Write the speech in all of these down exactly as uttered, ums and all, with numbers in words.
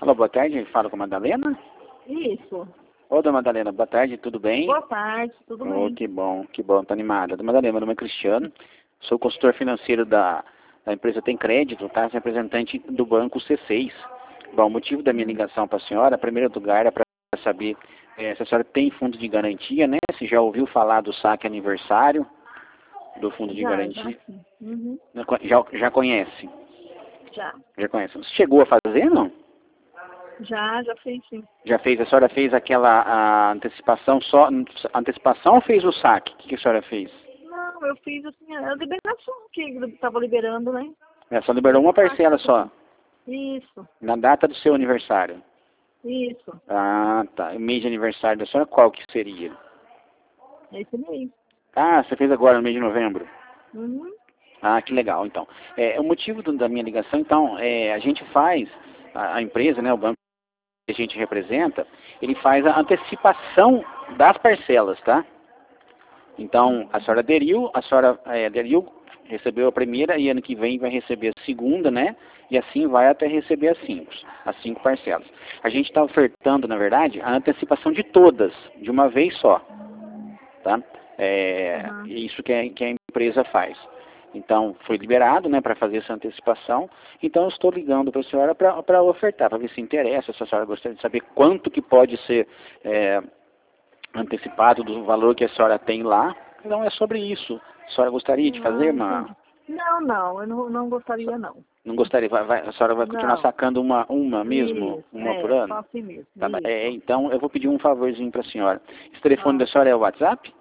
Alô, boa tarde, falo com a Madalena. Isso. Ô, dona Madalena, boa tarde, tudo bem? Boa tarde, tudo Oh, bem. que bom, que bom, tô animada. Dona Madalena, meu nome é Cristiano, sou consultor financeiro da, da empresa Tem Crédito, tá? Representante do banco C seis. Bom, o motivo da minha ligação para a senhora, em primeiro lugar, é para saber é, se a senhora tem fundo de garantia, né? Se já ouviu falar do saque aniversário do fundo de Já, garantia. já sim. Uhum. Já, já conhece? Já. Já conhece. Você chegou a fazer, não? Já, já fiz sim. Já fez, a senhora fez aquela a antecipação só, antecipação ou fez o saque? O que, que a senhora fez? Não, eu fiz assim, a liberação que estava liberando, né? É, só liberou uma parcela só, Isso, na data do seu aniversário. isso. Ah, tá. O mês de aniversário da senhora, qual que seria? Esse mesmo. Ah, você fez agora no mês de novembro? Uhum. Ah, que legal, então. É, o motivo do, da minha ligação, então, é, a gente faz, a, a empresa, né, o banco que a gente representa, ele faz a antecipação das parcelas, tá? Então, a senhora aderiu, a senhora é, aderiu, recebeu a primeira e ano que vem vai receber a segunda, né? E assim vai até receber as cinco, as cinco parcelas. A gente está ofertando, na verdade, a antecipação de todas, de uma vez só, tá? É, Uhum. isso que a, que a empresa faz. Então, foi liberado, né, para fazer essa antecipação. Então, eu estou ligando para a senhora para ofertar, para ver se interessa, se a senhora gostaria de saber quanto que pode ser é, antecipado do valor que a senhora tem lá. Então, é sobre isso. A senhora gostaria de fazer Ah, uma... entendi. Não, não, eu não, não gostaria não. Não gostaria, vai, vai, a senhora vai continuar Não. sacando uma, uma mesmo, Isso, uma por é, só ano? assim mesmo. Tá, bem. Isso. É, então, eu vou pedir um favorzinho para a senhora. Esse telefone Ah, da senhora é o WhatsApp?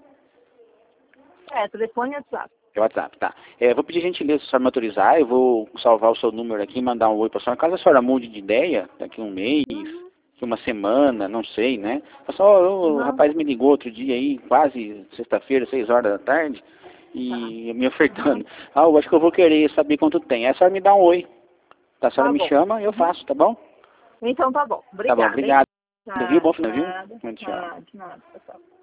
é, telefone e WhatsApp. É o WhatsApp, tá. É, eu vou pedir gentileza se a senhora me autorizar, eu vou salvar o seu número aqui e mandar um oi para a senhora. Caso a senhora mude de ideia, daqui a um mês, Uhum. daqui uma semana, não sei, né? Só, o Uhum. rapaz me ligou outro dia aí, quase sexta-feira, seis horas da tarde, Tá. e me ofertando. Uhum. Ah, eu acho que eu vou querer saber quanto tem. Aí a senhora me dá um oi, tá? A senhora Tá me bom. chama, eu Uhum. faço, tá bom? Então tá bom. Tá bom, Obrigada, hein? obrigado. Viu? Tá, Bom de final, viu? nada. Muito tchau. Tá, de nada, pessoal.